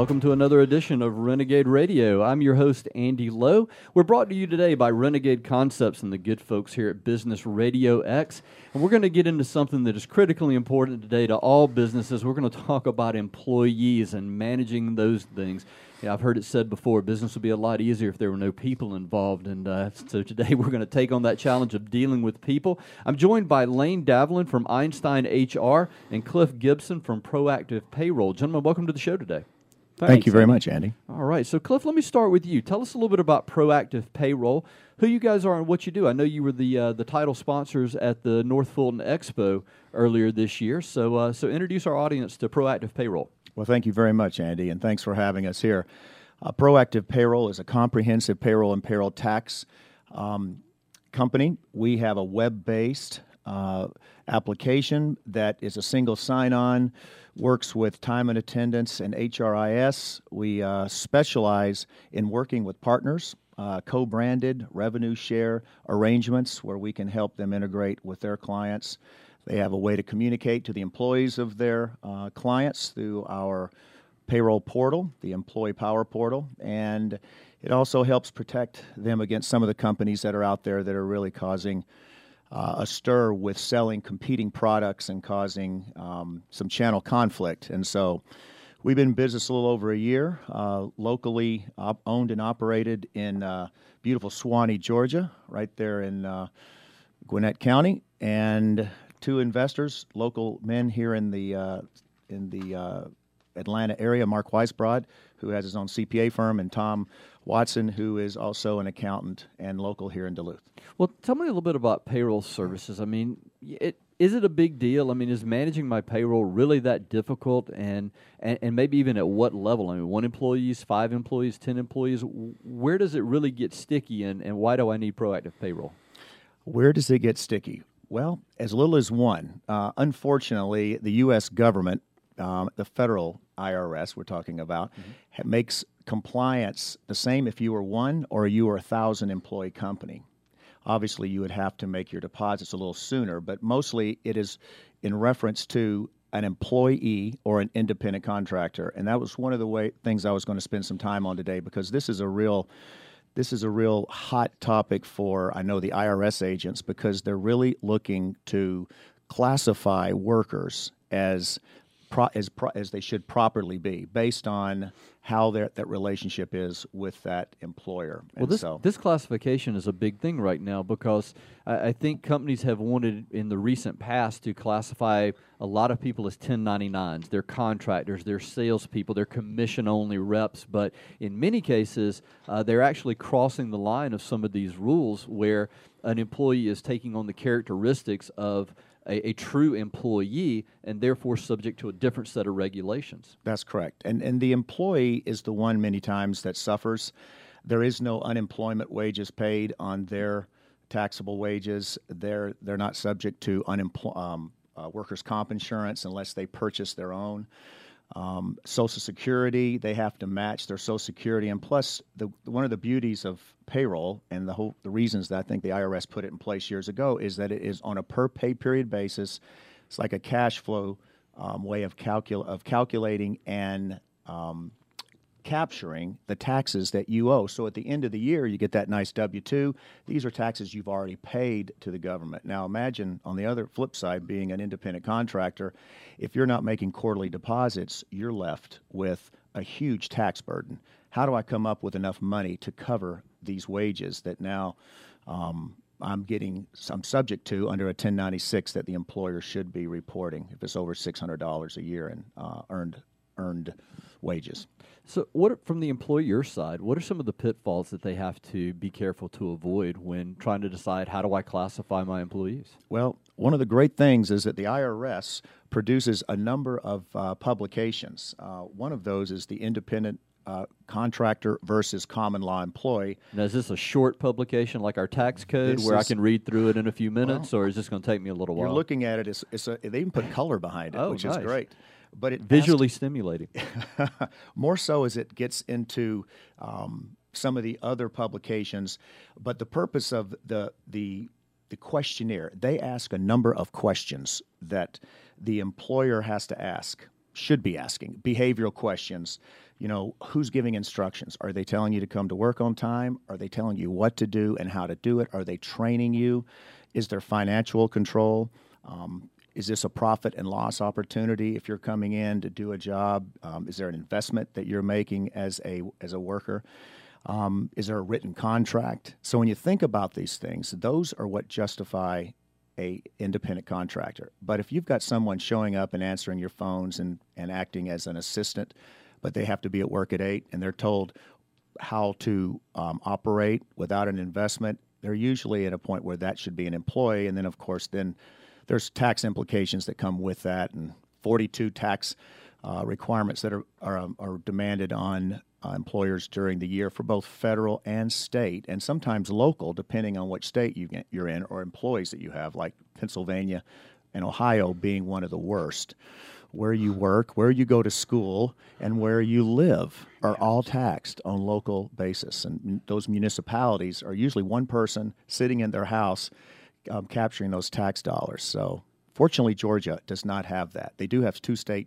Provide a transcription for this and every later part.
Welcome to another edition of Renegade Radio. I'm your host, Andy Lowe. We're brought to you today by Renegade Concepts and the good folks here at Business Radio X. And we're going to get into something that is critically important today to all businesses. We're going to talk about employees and managing those things. I've heard it said before, business would be a lot easier if there were no people involved, and so today we're going to take on that challenge of dealing with people. I'm joined by Lane Davlin from Einstein HR and Cliff Gibson from Proactive Payroll. Gentlemen, welcome to the show today. Thank you very much, Andy. All right, so Cliff, let me start with you. Tell us a little bit about Proactive Payroll, who you guys are and what you do. I know you were the title sponsors at the North Fulton Expo earlier this year, so introduce our audience to Proactive Payroll. Well, thank you very much, Andy, and thanks for having us here. Proactive Payroll is a comprehensive payroll and payroll tax company. We have a web-based application that is a single sign-on, works with time and attendance and HRIS. We specialize in working with partners, co-branded revenue share arrangements where we can help them integrate with their clients. They have a way to communicate to the employees of their clients through our payroll portal, the Employee Power Portal, and it also helps protect them against some of the companies that are out there that are really causing a stir with selling competing products and causing some channel conflict. And so we've been in business a little over a year, locally owned and operated in beautiful Suwanee, Georgia, right there in Gwinnett County, and two investors, local men here in the Atlanta area, Mark Weisbrod, who has his own CPA firm, and Tom Watson, who is also an accountant and local here in Duluth. Well, tell me a little bit about payroll services. I mean, is it a big deal? I mean, is managing my payroll really that difficult? And maybe even at what level? I mean, 1 employees, 5 employees, 10 employees? Where does it really get sticky, and why do I need Proactive Payroll? Where does it get sticky? Well, as little as 1. Unfortunately, the U.S. government, the federal IRS we're talking about, makes compliance the same if you were 1 or you were a 1,000-employee company. Obviously, you would have to make your deposits a little sooner, but mostly it is in reference to an employee or an independent contractor. And that was one of the things I was going to spend some time on today, because this is a real hot topic for, I know, the IRS agents, because they're really looking to classify workers as they should properly be, based on how that relationship is with that employer. Well, this classification is a big thing right now, because I think companies have wanted in the recent past to classify a lot of people as 1099s. They're contractors, they're salespeople, they're commission-only reps, but in many cases, they're actually crossing the line of some of these rules where an employee is taking on the characteristics of a true employee, and therefore subject to a different set of regulations. That's correct. And the employee is the one many times that suffers. There is no unemployment wages paid on their taxable wages. They're not subject to workers' comp insurance unless they purchase their own. Social Security, they have to match their Social Security, and plus one of the beauties of payroll and the reasons that I think the IRS put it in place years ago is that it is on a per pay period basis. It's like a cash flow way of calculating and capturing the taxes that you owe. So at the end of the year, you get that nice W-2. These are taxes you've already paid to the government. Now imagine, on the other flip side, being an independent contractor, if you're not making quarterly deposits, you're left with a huge tax burden. How do I come up with enough money to cover these wages that now I'm subject to under a 1096 that the employer should be reporting if it's over $600 a year in earned wages? So from the employer side, what are some of the pitfalls that they have to be careful to avoid when trying to decide, how do I classify my employees? Well, one of the great things is that the IRS produces a number of publications. One of those is the Independent Contractor versus Common Law Employee. Now, is this a short publication like our tax code where I can read through it in a few minutes, or is this going to take me a little while? You're looking at it, they even put color behind it, which nice. is great. But it visually stimulating. More so as it gets into some of the other publications. But the purpose of the questionnaire, they ask a number of questions that the employer has to ask. should be asking. Behavioral questions. Who's giving instructions? Are they telling you to come to work on time? Are they telling you what to do and how to do it? Are they training you? Is there financial control? Is this a profit and loss opportunity if you're coming in to do a job? Is there an investment that you're making as a worker? Is there a written contract? So when you think about these things, those are what justify a independent contractor. But if you've got someone showing up and answering your phones and acting as an assistant, but they have to be at work at 8 and they're told how to operate without an investment, they're usually at a point where that should be an employee. And then, of course, there's tax implications that come with that, and 42 tax requirements that are demanded on employers during the year for both federal and state, and sometimes local, depending on which state you're in, or employees that you have, like Pennsylvania and Ohio being one of the worst. Where you work, where you go to school, and where you live are all taxed on local basis. And those municipalities are usually one person sitting in their house capturing those tax dollars. So fortunately, Georgia does not have that. They do have two state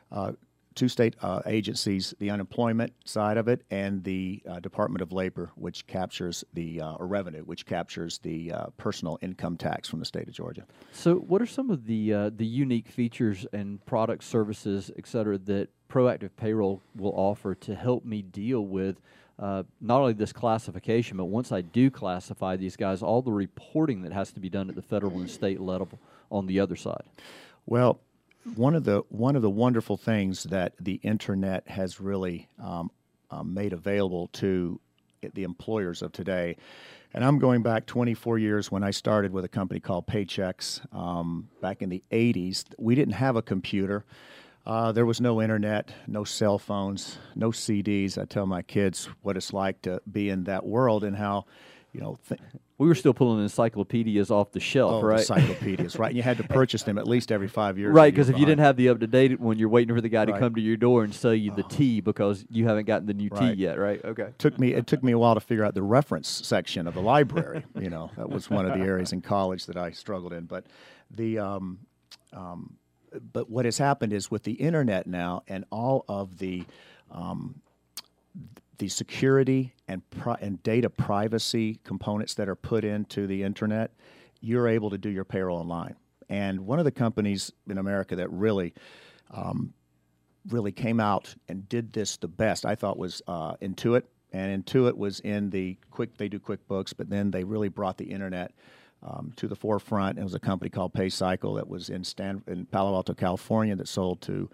agencies, the unemployment side of it, and the Department of Labor, which captures or revenue, which captures the personal income tax from the state of Georgia. So what are some of the unique features and product services, et cetera, that Proactive Payroll will offer to help me deal with not only this classification, but once I do classify these guys, all the reporting that has to be done at the federal and state level on the other side? Well, one of the wonderful things that the internet has really made available to the employers of today, and I'm going back 24 years when I started with a company called Paychex back in the 80s. We didn't have a computer. There was no internet, no cell phones, no CDs. I tell my kids what it's like to be in that world and how, we were still pulling encyclopedias off the shelf, right? Encyclopedias, right? And you had to purchase them at least every 5 years. Right, because if you didn't have the up-to-date one, you're waiting for the guy to come to your door and sell you the tea because you haven't gotten the new tea yet, right? Okay. It took me a while to figure out the reference section of the library. That was one of the areas in college that I struggled in. But but what has happened is with the internet now and all of the security and data privacy components that are put into the internet, you're able to do your payroll online. And one of the companies in America that really came out and did this the best, I thought, was Intuit. And Intuit was in they do QuickBooks, but then they really brought the internet to the forefront. It was a company called PayCycle that was in Palo Alto, California, that sold to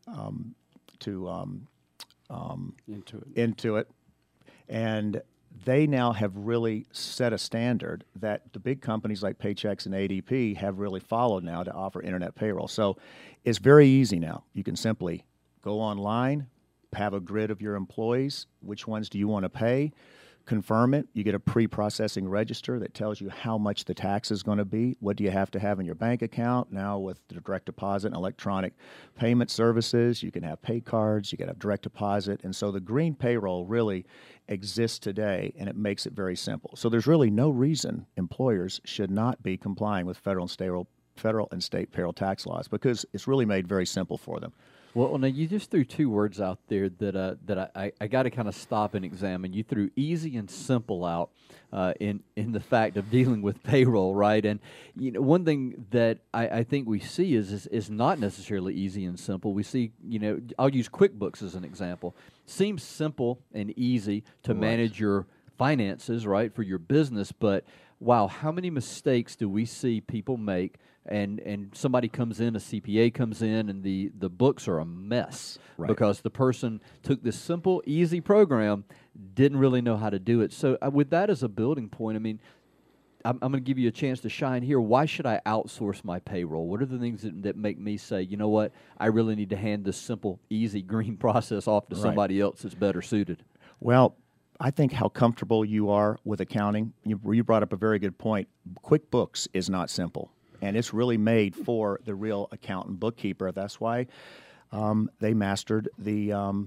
Intuit. And they now have really set a standard that the big companies like Paychex and ADP have really followed now to offer internet payroll. So it's very easy now. You can simply go online, have a grid of your employees, which ones do you want to pay, confirm it. You get a pre-processing register that tells you how much the tax is going to be. What do you have to have in your bank account? Now with the direct deposit and electronic payment services, you can have pay cards, you can have direct deposit. And so the green payroll really exists today, and it makes it very simple. So there's really no reason employers should not be complying with federal and state payroll tax laws, because it's really made very simple for them. Well, now you just threw two words out there that I got to kind of stop and examine. You threw easy and simple out in the fact of dealing with payroll, right? And one thing that I think we see is not necessarily easy and simple. We see, I'll use QuickBooks as an example. Seems simple and easy to manage your finances, right, for your business, but wow, how many mistakes do we see people make? And somebody comes in, a CPA comes in, and the books are a mess because the person took this simple, easy program, didn't really know how to do it. So with that as a building point, I mean, I'm going to give you a chance to shine here. Why should I outsource my payroll? What are the things that make me say, you know what, I really need to hand this simple, easy, green process off to somebody else that's better suited? Well, I think how comfortable you are with accounting. You brought up a very good point. QuickBooks is not simple. And it's really made for the real accountant bookkeeper. That's why they mastered the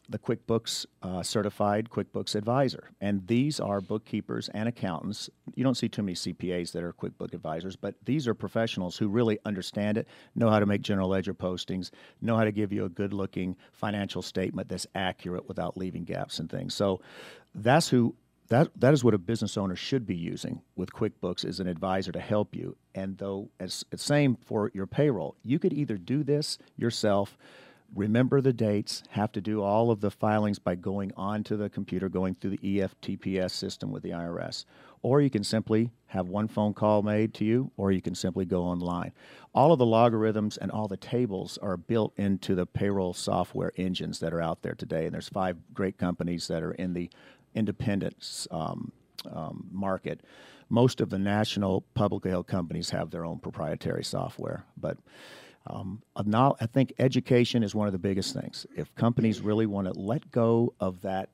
the QuickBooks certified QuickBooks advisor. And these are bookkeepers and accountants. You don't see too many CPAs that are QuickBook advisors, but these are professionals who really understand it, know how to make general ledger postings, know how to give you a good-looking financial statement that's accurate without leaving gaps and things. So that's who that is what a business owner should be using with QuickBooks, is an advisor to help you. And though it's same for your payroll, you could either do this yourself, remember the dates, have to do all of the filings by going onto the computer, going through the EFTPS system with the IRS, or you can simply have one phone call made to you, or you can simply go online. All of the logarithms and all the tables are built into the payroll software engines that are out there today, and there's 5 great companies that are in the independent market. Most of the national publicly held companies have their own proprietary software, but now I think education is one of the biggest things. If companies really want to let go of that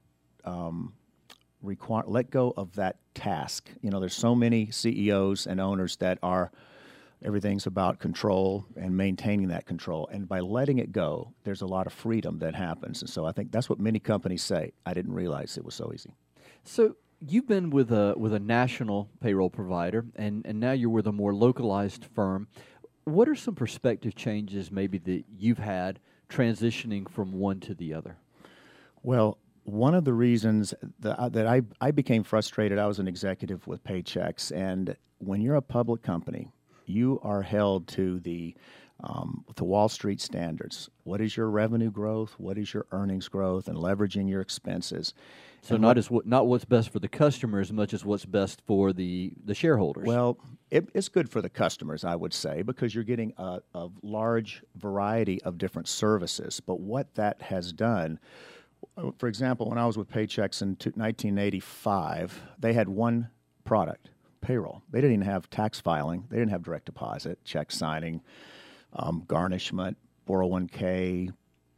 let go of that task, there's so many CEOs and owners that are everything's about control and maintaining that control. And by letting it go, there's a lot of freedom that happens. And so I think that's what many companies say. I didn't realize it was so easy. So you've been with a national payroll provider, and now you're with a more localized firm. What are some perspective changes maybe that you've had transitioning from one to the other? Well, one of the reasons that I became frustrated, I was an executive with Paychex, and when you're a public company, you are held to the Wall Street standards. What is your revenue growth? What is your earnings growth? And leveraging your expenses. So and not what's best for the customer as much as what's best for the shareholders. Well, it's good for the customers, I would say, because you're getting a large variety of different services. But what that has done, for example, when I was with Paychex in 1985, they had one product, payroll. They didn't even have tax filing. They didn't have direct deposit, check signing, garnishment, 401k,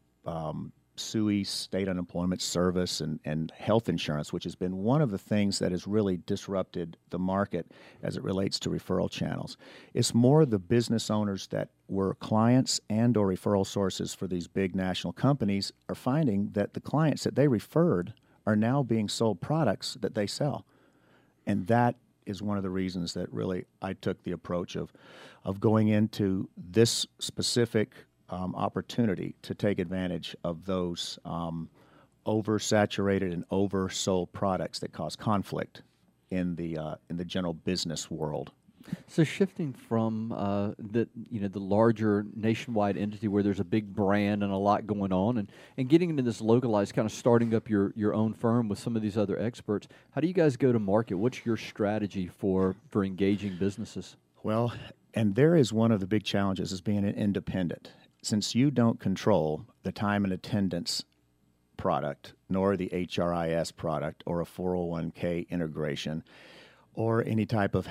SUI, state unemployment service, and health insurance, which has been one of the things that has really disrupted the market as it relates to referral channels. It's more the business owners that were clients and or referral sources for these big national companies are finding that the clients that they referred are now being sold products that they sell. And that is one of the reasons that really I took the approach of going into this specific opportunity to take advantage of those oversaturated and oversold products that cause conflict in the general business world. So shifting from the larger nationwide entity where there's a big brand and a lot going on, and getting into this localized, kind of starting up your own firm with some of these other experts, how do you guys go to market? What's your strategy for engaging businesses? Well, and there is one of the big challenges is being an independent. Since you don't control the time and attendance product, nor the HRIS product or a 401k integration, or any type of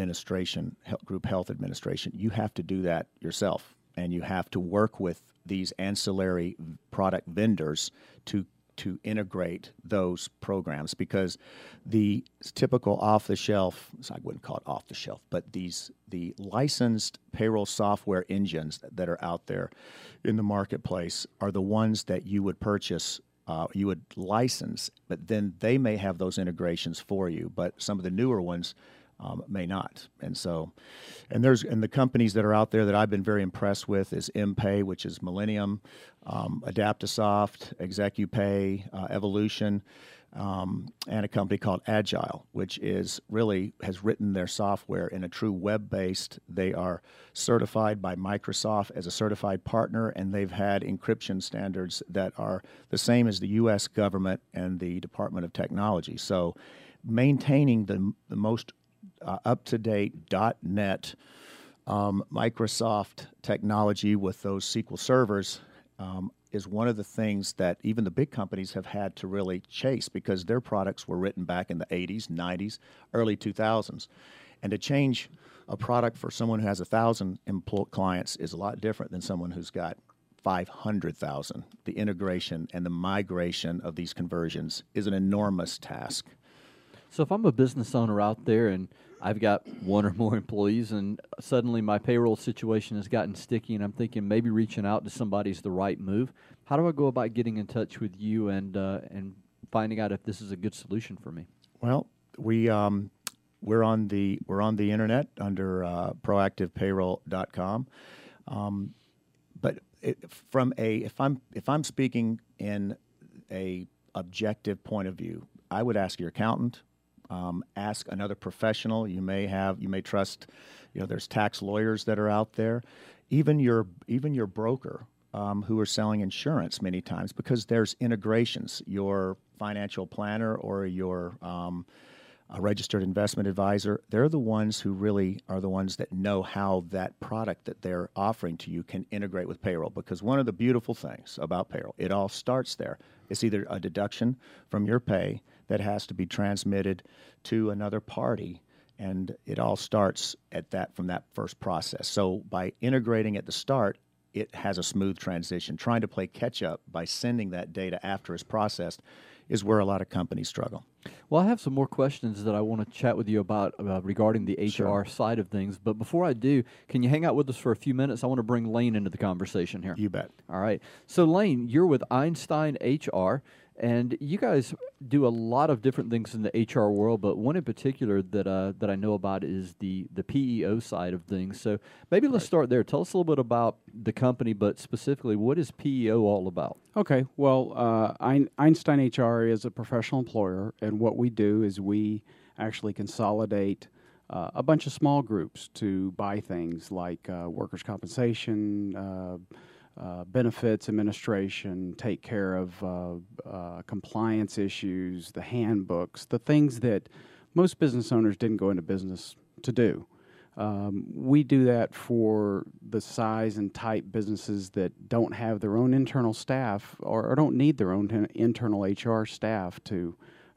group health administration, you have to do that yourself. And you have to work with these ancillary product vendors to integrate those programs, because the typical off-the-shelf, I wouldn't call it off-the-shelf, but the licensed payroll software engines that are out there in the marketplace are the ones that you would purchase, you would license, but then they may have those integrations for you, but some of the newer ones may not. And so, and the companies that are out there that I've been very impressed with is MPay, which is Millennium, Adaptasoft, ExecuPay, Evolution, and a company called Agile, which has written their software in a true web-based. They are certified by Microsoft as a certified partner, and they've had encryption standards that are the same as the U.S. government and the Department of Technology. So maintaining the most up-to-date .NET Microsoft technology with those SQL servers is one of the things that even the big companies have had to really chase, because their products were written back in the 80s, 90s, early 2000s. And to change a product for someone who has 1,000 clients is a lot different than someone who's got 500,000. The integration and the migration of these conversions is an enormous task. So if I'm a business owner out there and I've got one or more employees and suddenly my payroll situation has gotten sticky and I'm thinking maybe reaching out to somebody is the right move, how do I go about getting in touch with you and finding out if this is a good solution for me? Well, we're on the internet under proactivepayroll.com. But if I'm speaking in a objective point of view, I would ask your accountant, ask another professional. You may trust. There's tax lawyers that are out there, even your broker who are selling insurance many times, because there's integrations. Your financial planner or your a registered investment advisor, they're the ones who really are the ones that know how that product that they're offering to you can integrate with payroll. Because one of the beautiful things about payroll, it all starts there. It's either a deduction from your pay that has to be transmitted to another party, and it all starts from that first process. So by integrating at the start, it has a smooth transition. Trying to play catch up by sending that data after it's processed is where a lot of companies struggle. Well, I have some more questions that I want to chat with you about regarding the HR side of things. But before I do, can you hang out with us for a few minutes? I want to bring Lane into the conversation here. You bet. All right. So, Lane, you're with Einstein HR, and you guys do a lot of different things in the HR world, but one in particular that I know about is the PEO side of things. So maybe let's start there. Tell us a little bit about the company, but specifically, what is PEO all about? Okay. Well, Einstein HR is a professional employer, and what we do is we actually consolidate a bunch of small groups to buy things like workers' compensation, benefits administration, take care of compliance issues, the handbooks, the things that most business owners didn't go into business to do. We do that for the size and type businesses that don't have their own internal staff or don't need their own internal HR staff to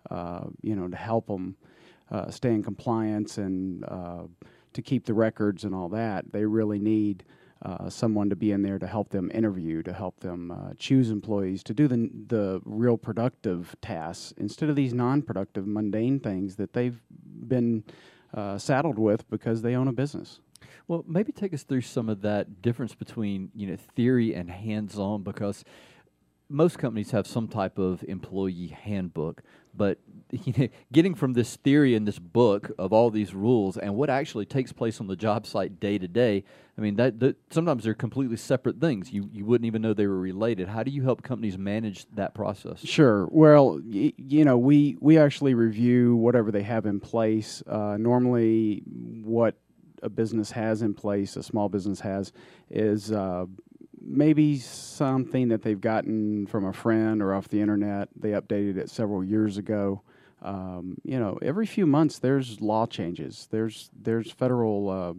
help them stay in compliance and to keep the records and all that. They really need someone to be in there to help them interview, to help them choose employees, to do the real productive tasks instead of these non-productive, mundane things that they've been saddled with because they own a business. Well, maybe take us through some of that difference between theory and hands-on, because most companies have some type of employee handbook, but getting from this theory in this book of all these rules and what actually takes place on the job site day to day, I mean, that sometimes they're completely separate things. You wouldn't even know they were related. How do you help companies manage that process? Sure. Well, we actually review whatever they have in place. Normally, what a business has in place, a small business has, is maybe something that they've gotten from a friend or off the internet. They updated it several years ago. Every few months there's law changes. There's federal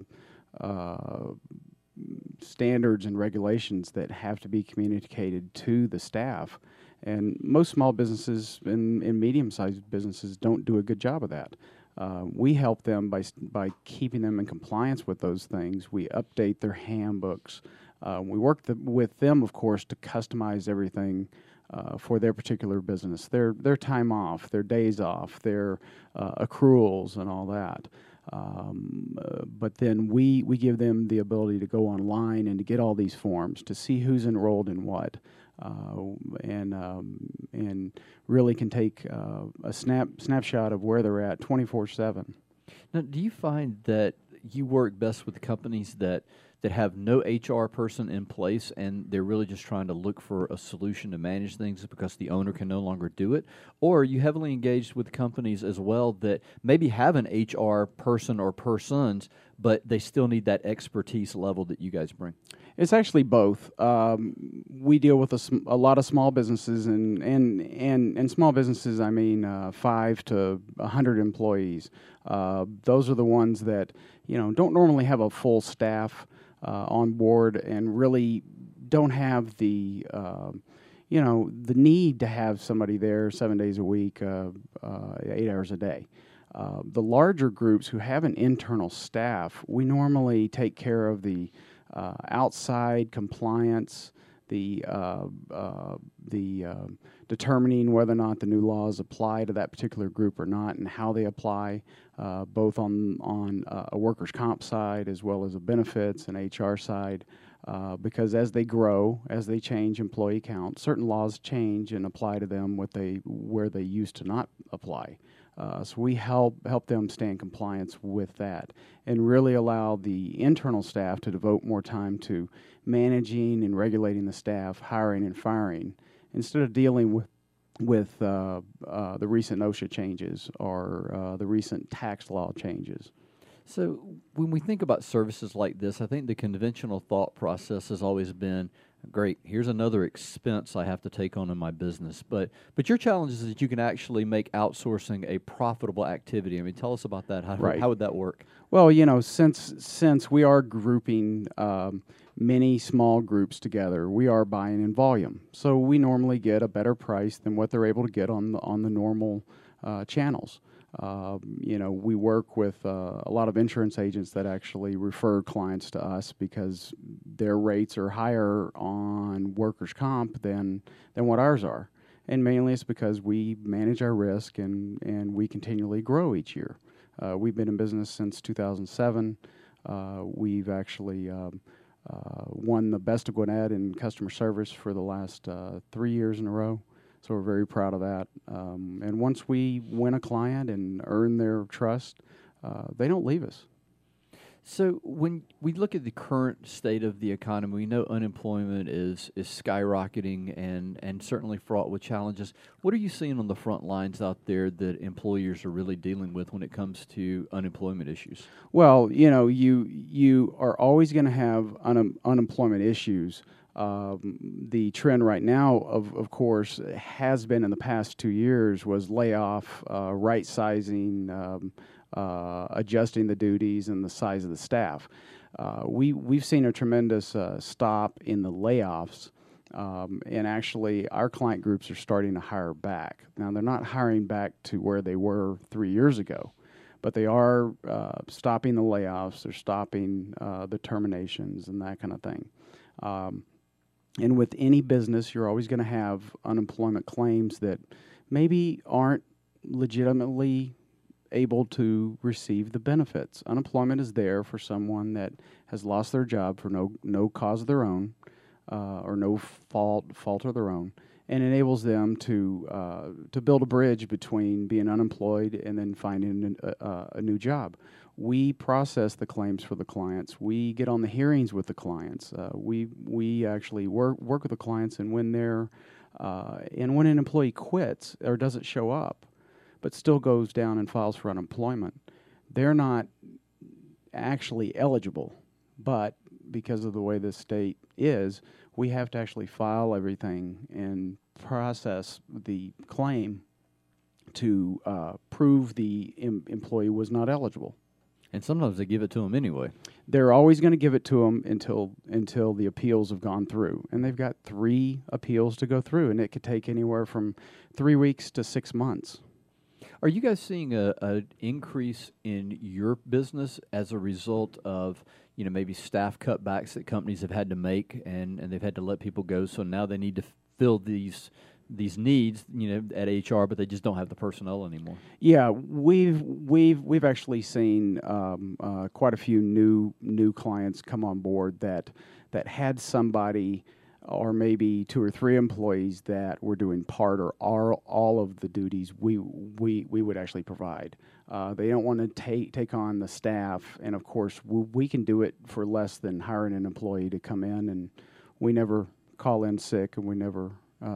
standards and regulations that have to be communicated to the staff. And most small businesses and medium-sized businesses don't do a good job of that. We help them by keeping them in compliance with those things. We update their handbooks. We work with them, of course, to customize everything for their particular business, their time off, their days off, their accruals, and all that. But then we give them the ability to go online and to get all these forms, to see who's enrolled in what, and really can take a snapshot of where they're at 24/7. Now, do you find that you work best with companies that have no HR person in place and they're really just trying to look for a solution to manage things because the owner can no longer do it? Or are you heavily engaged with companies as well that maybe have an HR person or persons, but they still need that expertise level that you guys bring? It's actually both. We deal with a lot of small businesses, and small businesses, I mean 5 to 100 employees. Those are the ones that don't normally have a full staff on board and really don't have the the need to have somebody there 7 days a week, 8 hours a day. The larger groups who have an internal staff, we normally take care of the outside compliance, determining whether or not the new laws apply to that particular group or not, and how they apply, both on a workers' comp side as well as a benefits and HR side. Because as they grow, as they change employee count, certain laws change and apply to them where they used to not apply. So we help them stay in compliance with that, and really allow the internal staff to devote more time to managing and regulating the staff, hiring and firing, instead of dealing with the recent OSHA changes or the recent tax law changes. So when we think about services like this, I think the conventional thought process has always been, great, here's another expense I have to take on in my business. But your challenge is that you can actually make outsourcing a profitable activity. I mean, tell us about that. How would that work? Well, since we are grouping many small groups together, we are buying in volume. So we normally get a better price than what they're able to get on the normal channels. We work with a lot of insurance agents that actually refer clients to us because their rates are higher on workers' comp than what ours are. And mainly it's because we manage our risk and we continually grow each year. We've been in business since 2007. We've actually won the Best of Gwinnett in customer service for the last 3 years in a row. So we're very proud of that. And once we win a client and earn their trust, they don't leave us. So when we look at the current state of the economy, we know unemployment is skyrocketing and certainly fraught with challenges. What are you seeing on the front lines out there that employers are really dealing with when it comes to unemployment issues? Well, you are always going to have unemployment issues. The trend right now, of course, has been in the past 2 years, was layoff, right sizing, adjusting the duties and the size of the staff. We've seen a tremendous stop in the layoffs, and actually our client groups are starting to hire back. Now, they're not hiring back to where they were 3 years ago, but they are stopping the layoffs, they're stopping the terminations and that kind of thing. And with any business, you're always going to have unemployment claims that maybe aren't legitimately able to receive the benefits. Unemployment is there for someone that has lost their job for no cause of their own, or no fault of their own, and enables them to build a bridge between being unemployed and then finding a new job. We process the claims for the clients. We get on the hearings with the clients. We actually work with the clients, and when when an employee quits or doesn't show up, but still goes down and files for unemployment, they're not actually eligible. But because of the way this state is, we have to actually file everything and process the claim to prove the employee was not eligible. And sometimes they give it to them anyway. They're always going to give it to them until the appeals have gone through. And they've got 3 appeals to go through, and it could take anywhere from 3 weeks to 6 months. Are you guys seeing an increase in your business as a result of, maybe staff cutbacks that companies have had to make and they've had to let people go, so now they need to fill these needs, at HR, but they just don't have the personnel anymore? Yeah, we've actually seen quite a few new clients come on board that had somebody, or maybe 2 or 3 employees that were doing part or all of the duties we would actually provide. They don't want to take on the staff, and of course we can do it for less than hiring an employee to come in, and we never call in sick, and we never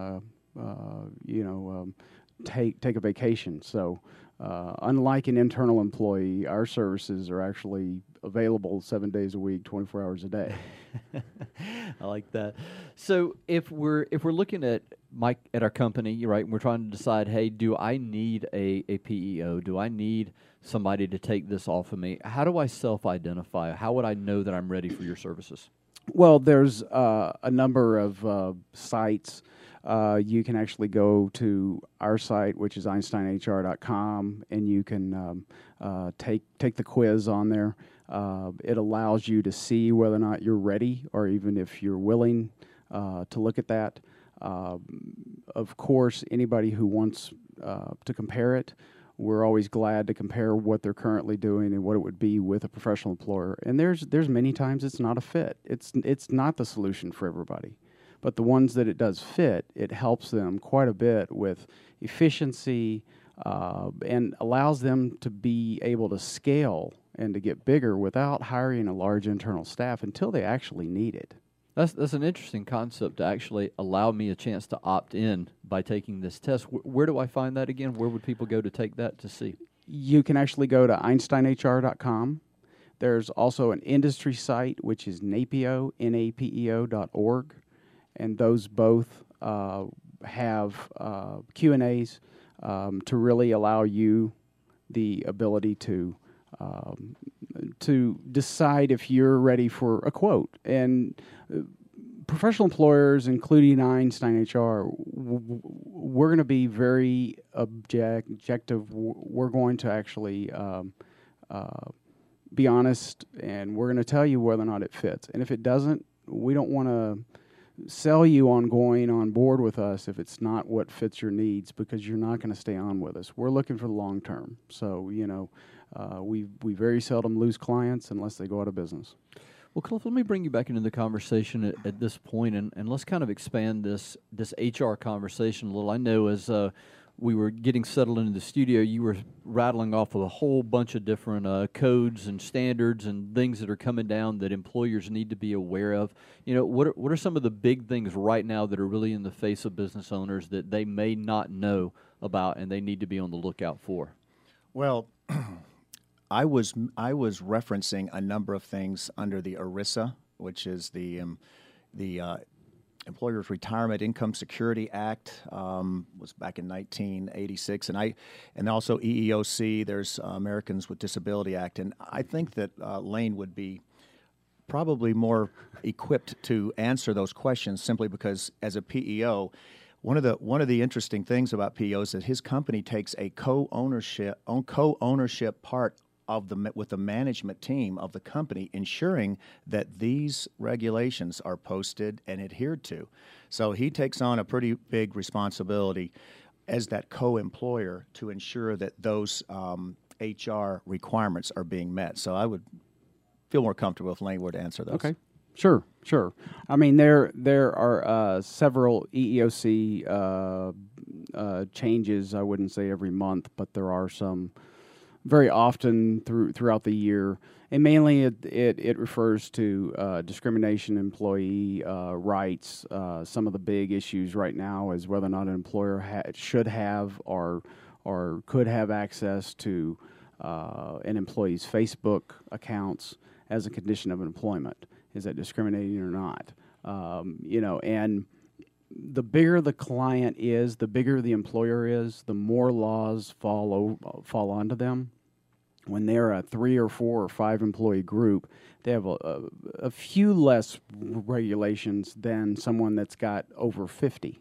take a vacation. So unlike an internal employee, our services are actually available 7 days a week, 24 hours a day. I like that. So if we're looking at our company, right, and we're trying to decide, hey, do I need a PEO? Do I need somebody to take this off of me? How do I self-identify? How would I know that I'm ready for your services? Well, there's a number of sites. You can actually go to our site, which is EinsteinHR.com, and you can take the quiz on there. It allows you to see whether or not you're ready, or even if you're willing to look at that. Of course, anybody who wants to compare it, we're always glad to compare what they're currently doing and what it would be with a professional employer. And there's many times it's not a fit. It's not the solution for everybody. But the ones that it does fit, it helps them quite a bit with efficiency and allows them to be able to scale and to get bigger without hiring a large internal staff until they actually need it. That's an interesting concept to actually allow me a chance to opt in by taking this test. Where do I find that again? Where would people go to take that to see? You can actually go to EinsteinHR.com. There's also an industry site, which is NAPEO, NAPEO.org, and those both have Q&As to really allow you the ability to decide if you're ready for a quote. And professional employers, including Einstein HR, we're going to be very objective. We're going to actually be honest, and we're going to tell you whether or not it fits. And if it doesn't, we don't want to sell you on going on board with us if it's not what fits your needs, because you're not going to stay on with us. We're looking for the long term. So, we very seldom lose clients unless they go out of business. Well, Cliff, let me bring you back into the conversation at this point, and let's kind of expand this HR conversation a little. I know as we were getting settled into the studio, you were rattling off of a whole bunch of different codes and standards and things that are coming down that employers need to be aware of. What are some of the big things right now that are really in the face of business owners that they may not know about and they need to be on the lookout for? Well, I was referencing a number of things under the ERISA, which is the Employers Retirement Income Security Act, was back in 1986, and also EEOC. There's Americans with Disability Act, and I think that Lane would be probably more equipped to answer those questions simply because as a PEO. One of the interesting things about PEO is that his company takes a co-ownership part with the management team of the company, ensuring that these regulations are posted and adhered to. So he takes on a pretty big responsibility as that co-employer to ensure that those HR requirements are being met. So I would feel more comfortable if Lane were to answer those. Okay. Sure. I mean, there are several EEOC changes. I wouldn't say every month, but there are some very often throughout the year, and mainly it refers to discrimination, employee rights. Some of the big issues right now is whether or not an employer should have or could have access to an employee's Facebook accounts as a condition of employment. Is that discriminating or not? And the bigger the client is, the bigger the employer is, the more laws fall onto them. When they're a 3 or 4 or 5 employee group, they have a few less regulations than someone that's got over 50.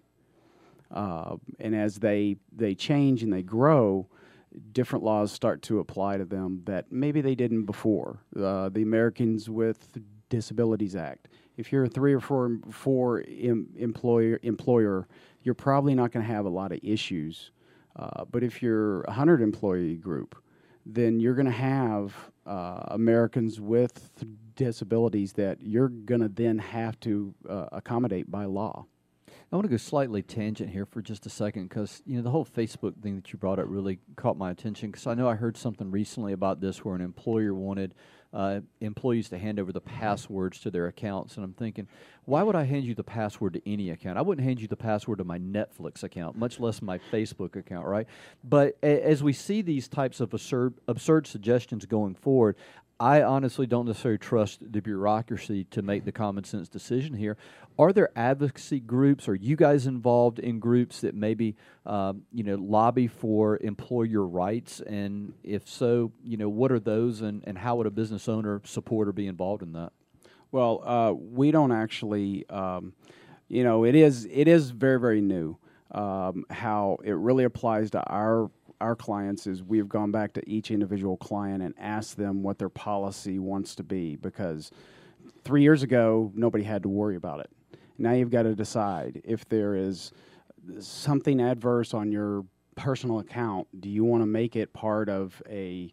And as they change and they grow, different laws start to apply to them that maybe they didn't before. The Americans with Disabilities Act. If you're a 3 or 4 employer, you're probably not going to have a lot of issues. But if you're a 100 employee group, then you're going to have Americans with disabilities that you're going to then have to accommodate by law. I want to go slightly tangent here for just a second because, the whole Facebook thing that you brought up really caught my attention because I know I heard something recently about this where an employer wanted employees to hand over the passwords to their accounts. And I'm thinking, why would I hand you the password to any account? I wouldn't hand you the password to my Netflix account, much less my Facebook account, right? But as we see these types of absurd suggestions going forward, I honestly don't necessarily trust the bureaucracy to make the common sense decision here. Are there advocacy groups? Are you guys involved in groups that maybe lobby for employer rights? And if so, what are those, and how would a business owner support or be involved in that? Well, we don't actually. It is very, very new. How it really applies to our clients is we've gone back to each individual client and asked them what their policy wants to be, because 3 years ago, nobody had to worry about it. Now you've got to decide if there is something adverse on your personal account. Do you want to make it part of a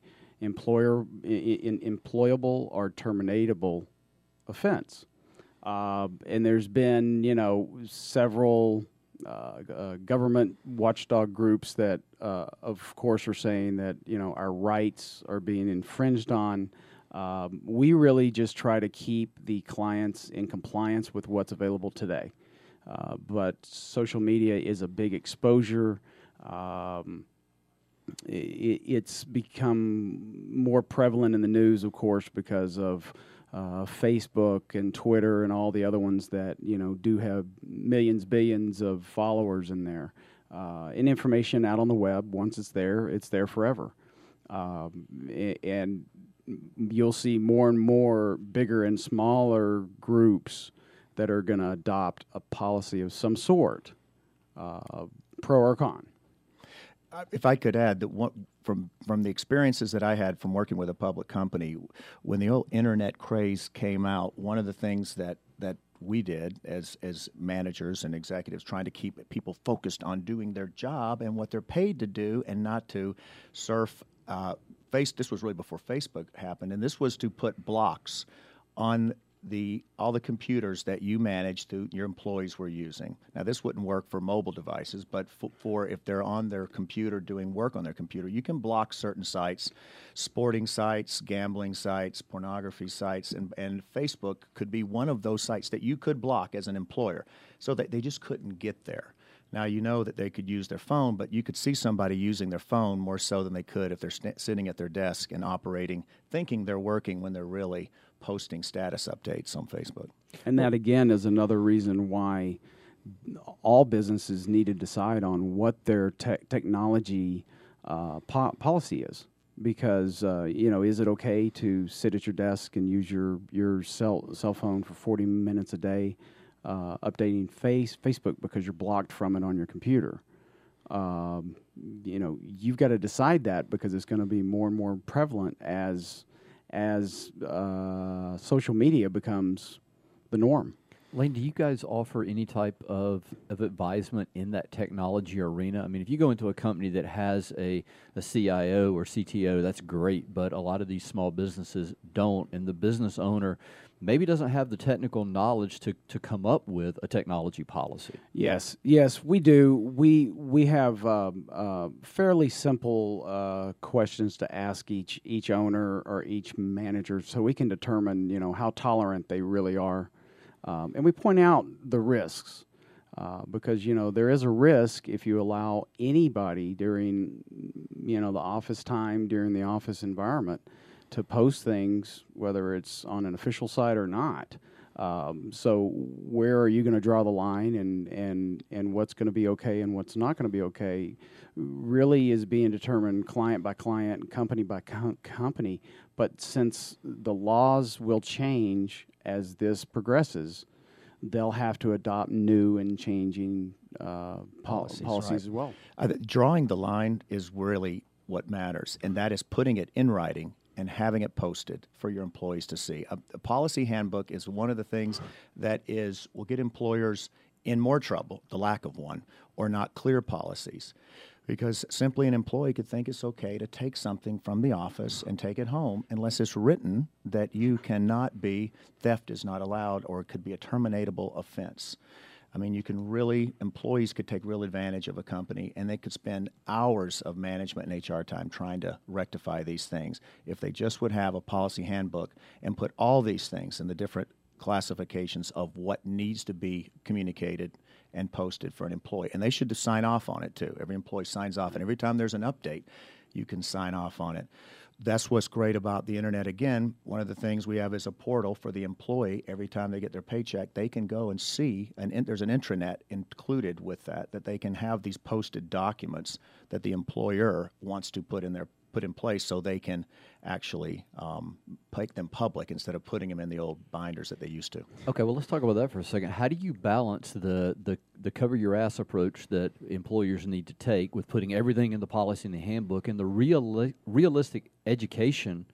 employable or terminatable offense? And there's been, several government watchdog groups that, of course, are saying that, our rights are being infringed on. We really just try to keep the clients in compliance with what's available today. But social media is a big exposure. It's become more prevalent in the news, of course, because of Facebook and Twitter and all the other ones that do have millions, billions of followers in there. And information out on the web, once it's there forever. And you'll see more and more bigger and smaller groups that are going to adopt a policy of some sort, pro or con. If I could add that from the experiences that I had from working with a public company, when the old internet craze came out, one of the things that we did as managers and executives, trying to keep people focused on doing their job and what they're paid to do, and not to surf. This was really before Facebook happened, and this was to put blocks on all the computers that you managed your employees were using. Now, this wouldn't work for mobile devices, but for if they're on their computer doing work on their computer, you can block certain sites, sporting sites, gambling sites, pornography sites, and Facebook could be one of those sites that you could block as an employer, so that they just couldn't get there. Now, that they could use their phone, but you could see somebody using their phone more so than they could if they're sitting at their desk and operating, thinking they're working when they're really posting status updates on Facebook. And that, again, is another reason why all businesses need to decide on what their technology policy is. Because, is it okay to sit at your desk and use your cell phone for 40 minutes a day updating Facebook because you're blocked from it on your computer? You've got to decide that, because it's going to be more and more prevalent as social media becomes the norm. Lane, do you guys offer any type of advisement in that technology arena? I mean, if you go into a company that has a CIO or CTO, that's great, but a lot of these small businesses don't, and the business owner maybe doesn't have the technical knowledge to come up with a technology policy. Yes, we do. We have fairly simple questions to ask each owner or each manager, so we can determine how tolerant they really are, and we point out the risks. Because there is a risk if you allow anybody during the office time, during the office environment, to post things, whether it's on an official site or not. So where are you going to draw the line, and what's going to be okay and what's not going to be okay really is being determined client by client, company by company. But since the laws will change as this progresses, they'll have to adopt new and changing policies right. as well. Drawing the line is really what matters, and that is putting it in writing and having it posted for your employees to see. A policy handbook is one of the things that will get employers in more trouble, the lack of one, or not clear policies. Because simply an employee could think it's okay to take something from the office and take it home unless it's written that theft is not allowed, or it could be a terminatable offense. I mean, employees could take real advantage of a company, and they could spend hours of management and HR time trying to rectify these things if they just would have a policy handbook and put all these things in the different classifications of what needs to be communicated and posted for an employee. And they should sign off on it, too. Every employee signs off, and every time there's an update, you can sign off on it. That's what's great about the internet. Again, one of the things we have is a portal for the employee. Every time they get their paycheck, they can go and see, and there's an intranet included with that they can have these posted documents that the employer wants to put in place, so they can actually make them public instead of putting them in the old binders that they used to. Okay, well, let's talk about that for a second. How do you balance the cover your ass approach that employers need to take with putting everything in the policy and the handbook, and the realistic education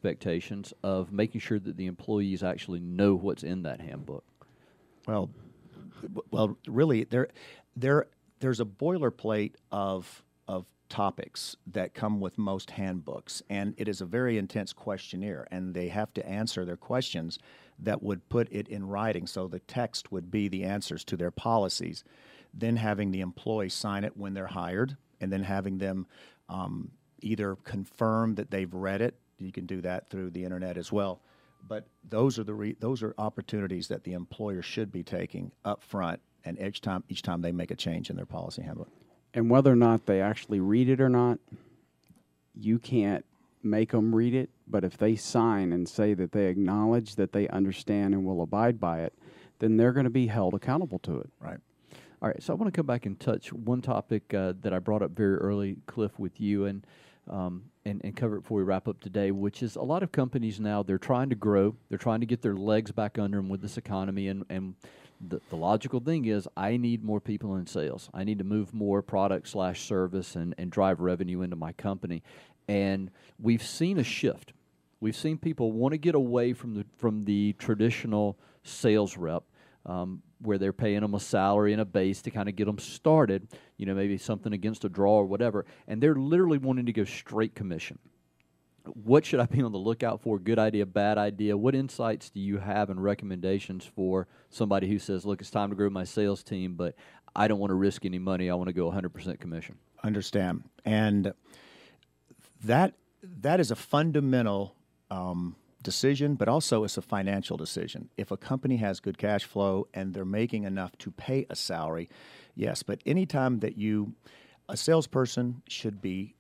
expectations of making sure that the employees actually know what's in that handbook? Well, Well, really, there's a boilerplate of topics that come with most handbooks, and it is a very intense questionnaire, and they have to answer their questions that would put it in writing, so the text would be the answers to their policies. Then having the employee sign it when they're hired, and then having them either confirm that they've read it. You can do that through the internet as well. But those are opportunities that the employer should be taking up front, and each time they make a change in their policy handbook. And whether or not they actually read it or not, you can't make them read it. But if they sign and say that they acknowledge that they understand and will abide by it, then they're going to be held accountable to it. Right. All right, so I want to come back and touch one topic that I brought up very early, Cliff, with you, and cover it before we wrap up today, which is a lot of companies now, they're trying to grow. They're trying to get their legs back under them with this economy, and the logical thing is I need more people in sales. I need to move more product/service and drive revenue into my company. And we've seen a shift. We've seen people want to get away from the traditional sales rep, where they're paying them a salary and a base to kind of get them started, maybe something against a draw or whatever, and they're literally wanting to go straight commission. What should I be on the lookout for? Good idea, bad idea? What insights do you have and recommendations for somebody who says, look, it's time to grow my sales team, but I don't want to risk any money. I want to go 100% commission? Understand. And that is a fundamental decision, but also it's a financial decision. If a company has good cash flow and they're making enough to pay a salary, yes, but anytime that a salesperson should be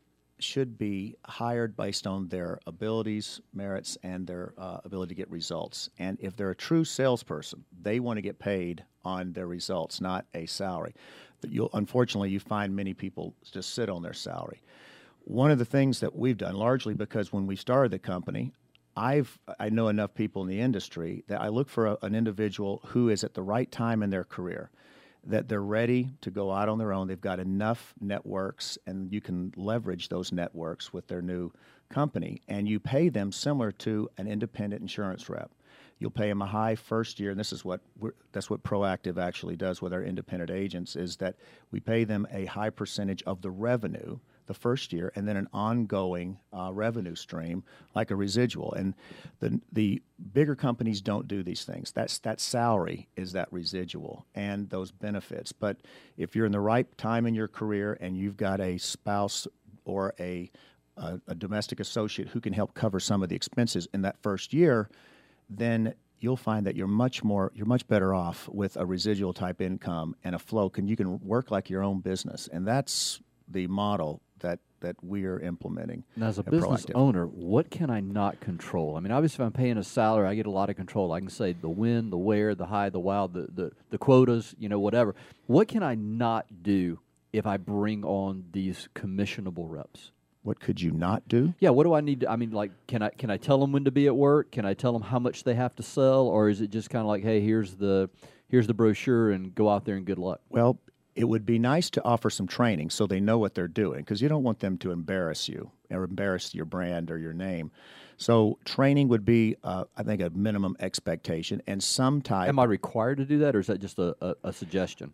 hired based on their abilities, merits, and their ability to get results. And if they're a true salesperson, they want to get paid on their results, not a salary. But unfortunately, you find many people just sit on their salary. One of the things that we've done, largely because when we started the company, I know enough people in the industry that I look for an individual who is at the right time in their career, that they're ready to go out on their own. They've got enough networks, and you can leverage those networks with their new company, and you pay them similar to an independent insurance rep. You'll pay them a high first year, and that's what Proactive actually does with our independent agents, is that we pay them a high percentage of the revenue the first year, and then an ongoing revenue stream like a residual. And the bigger companies don't do these things. That salary is that residual and those benefits. But if you're in the right time in your career and you've got a spouse or a domestic associate who can help cover some of the expenses in that first year, then you'll find that you're much better off with a residual type income and a flow. You can work like your own business, and that's the model that we are implementing. Now, as a business owner, what can I not control? I mean, obviously, if I'm paying a salary, I get a lot of control. I can say the when, the where, the high, the wild, the quotas, whatever. What can I not do if I bring on these commissionable reps? What could you not do? Yeah, what do I need to, can I tell them when to be at work? Can I tell them how much they have to sell? Or is it just kind of like, hey, here's the brochure and go out there and good luck? Well, it would be nice to offer some training so they know what they're doing, because you don't want them to embarrass you or embarrass your brand or your name. So training would be, I think, a minimum expectation, and some type. Am I required to do that, or is that just a suggestion?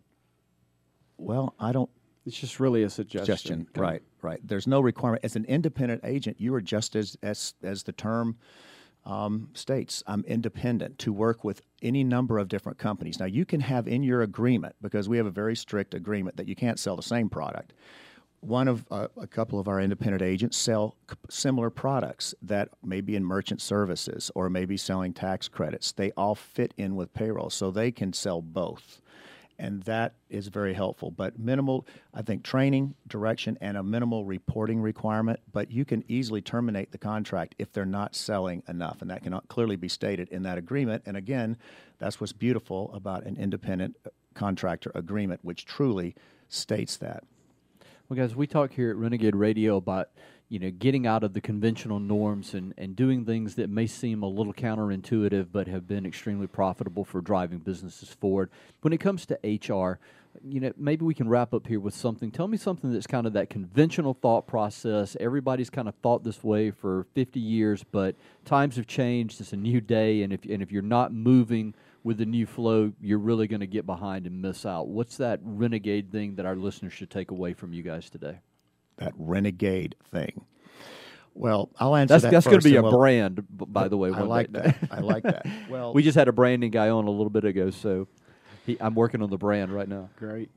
Well, I don't. It's just really a suggestion. Right. There's no requirement. As an independent agent, you are just as the term states, I'm independent to work with any number of different companies. Now, you can have in your agreement, because we have a very strict agreement that you can't sell the same product. A couple of our independent agents sell similar products that may be in merchant services or maybe selling tax credits. They all fit in with payroll, so they can sell both. And that is very helpful. But minimal, I think, training, direction, and a minimal reporting requirement. But you can easily terminate the contract if they're not selling enough. And that can clearly be stated in that agreement. And again, that's what's beautiful about an independent contractor agreement, which truly states that. Well, guys, we talk here at Renegade Radio about getting out of the conventional norms and doing things that may seem a little counterintuitive but have been extremely profitable for driving businesses forward. When it comes to HR, maybe we can wrap up here with something. Tell me something that's kind of that conventional thought process. Everybody's kind of thought this way for 50 years, but times have changed. It's a new day, and if you're not moving with the new flow you're really going to get behind and miss out? What's that renegade thing that our listeners should take away from you guys today? That renegade thing. Well, I'll answer that That's first. going to be a and we'll- brand, by the way. I one like day. that. I like that. Well, We just had a branding guy on a little bit ago, so I'm working on the brand right now. Great.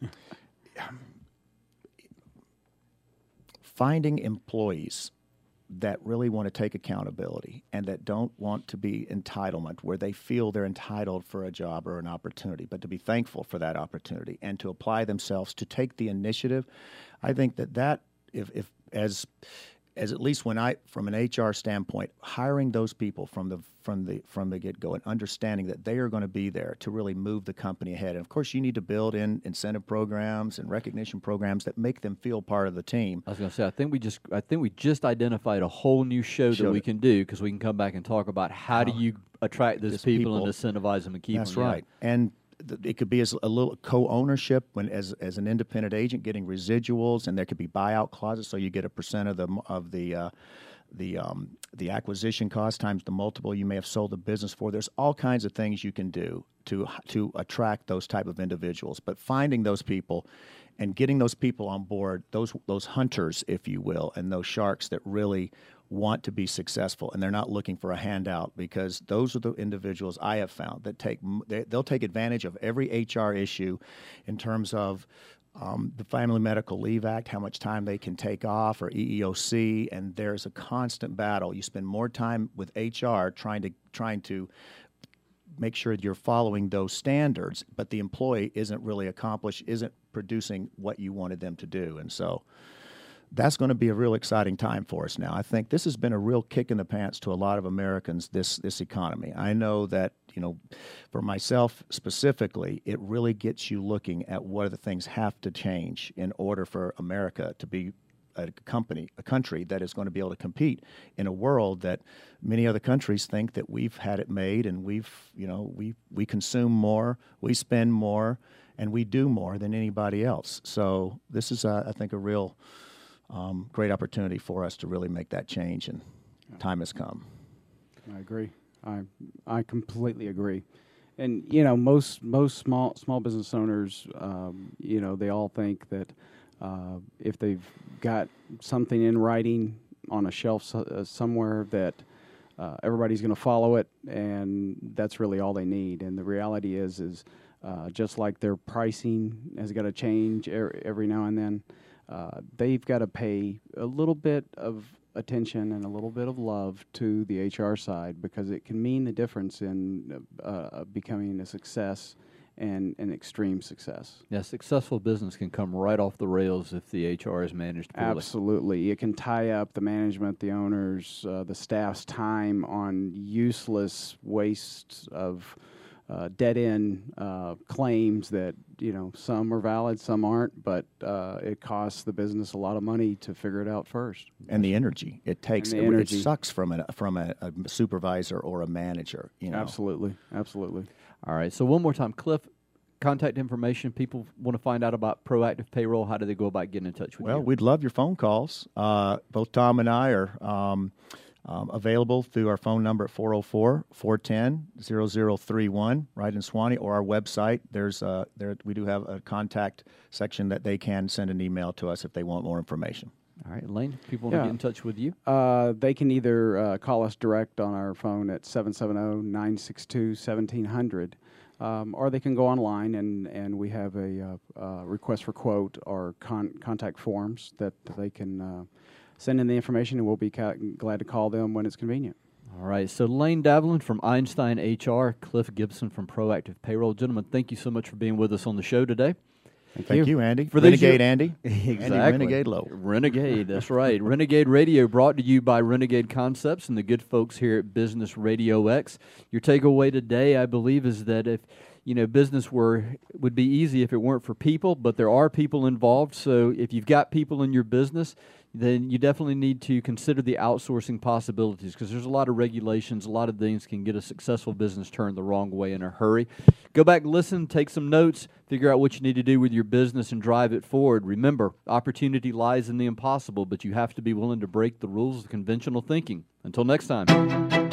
finding employees that really want to take accountability and that don't want to be entitlement, where they feel they're entitled for a job or an opportunity, but to be thankful for that opportunity and to apply themselves, to take the initiative. I think that if as at least when from an HR standpoint, hiring those people from the get-go and understanding that they are going to be there to really move the company ahead. And of course, you need to build in incentive programs and recognition programs that make them feel part of the team. I was going to say, I think we just identified a whole new show that we can do, because we can come back and talk about how do you attract those people and incentivize them and keep them. That's right. And it could be as a little co-ownership as an independent agent getting residuals, and there could be buyout clauses, so you get a percent of the acquisition cost times the multiple you may have sold the business for. There's all kinds of things you can do to attract those type of individuals. But finding those people and getting those people on board, those hunters, if you will, and those sharks that really want to be successful, and they're not looking for a handout, because those are the individuals I have found that they'll take advantage of every HR issue in terms of the Family Medical Leave Act, how much time they can take off, or EEOC, and there's a constant battle. You spend more time with HR trying to make sure you're following those standards, but the employee isn't producing what you wanted them to do. And so that's going to be a real exciting time for us now. I think this has been a real kick in the pants to a lot of Americans, this economy. I know that, for myself specifically, it really gets you looking at what are the things have to change in order for America to be a country that is going to be able to compete in a world that many other countries think that we've had it made, and we consume more, we spend more, and we do more than anybody else. So this is, I think, a real great opportunity for us to really make that change, and time has come. I agree. I completely agree. And most small business owners, they all think that if they've got something in writing on a shelf somewhere, that everybody's going to follow it, and that's really all they need. And the reality is just like their pricing has got to change every now and then, they've got to pay a little bit of attention and a little bit of love to the HR side, because it can mean the difference in becoming a success and an extreme success. Yeah, successful business can come right off the rails if the HR is managed poorly. Absolutely. It can tie up the management, the owners, the staff's time on useless waste of dead-end claims that, some are valid, some aren't, but it costs the business a lot of money to figure it out first. And the energy it takes, energy. It sucks from a supervisor or a manager. Absolutely. All right, so one more time, Cliff, contact information. People want to find out about Proactive Payroll. How do they go about getting in touch with you? Well, we'd love your phone calls. Both Tom and I are available through our phone number at 404-410-0031, right in Suwanee, or our website. We do have a contact section that they can send an email to us if they want more information. All right, Lane, if people want to get in touch with you? They can either call us direct on our phone at 770-962-1700, or they can go online, and we have a request for quote or contact forms that they can send in the information, and we'll be glad to call them when it's convenient. All right, so Lane Davlin from Einstein HR, Cliff Gibson from Proactive Payroll. Gentlemen, thank you so much for being with us on the show today. Thank you, Andy. For Renegade Andy. Exactly. Andy Renegade Lowe. Renegade, that's right. Renegade Radio brought to you by Renegade Concepts and the good folks here at Business Radio X. Your takeaway today, I believe, is that if business would be easy if it weren't for people, but there are people involved. So if you've got people in your business, then you definitely need to consider the outsourcing possibilities, because there's a lot of regulations, a lot of things can get a successful business turned the wrong way in a hurry. Go back, listen, take some notes, figure out what you need to do with your business and drive it forward. Remember, opportunity lies in the impossible, but you have to be willing to break the rules of conventional thinking. Until next time.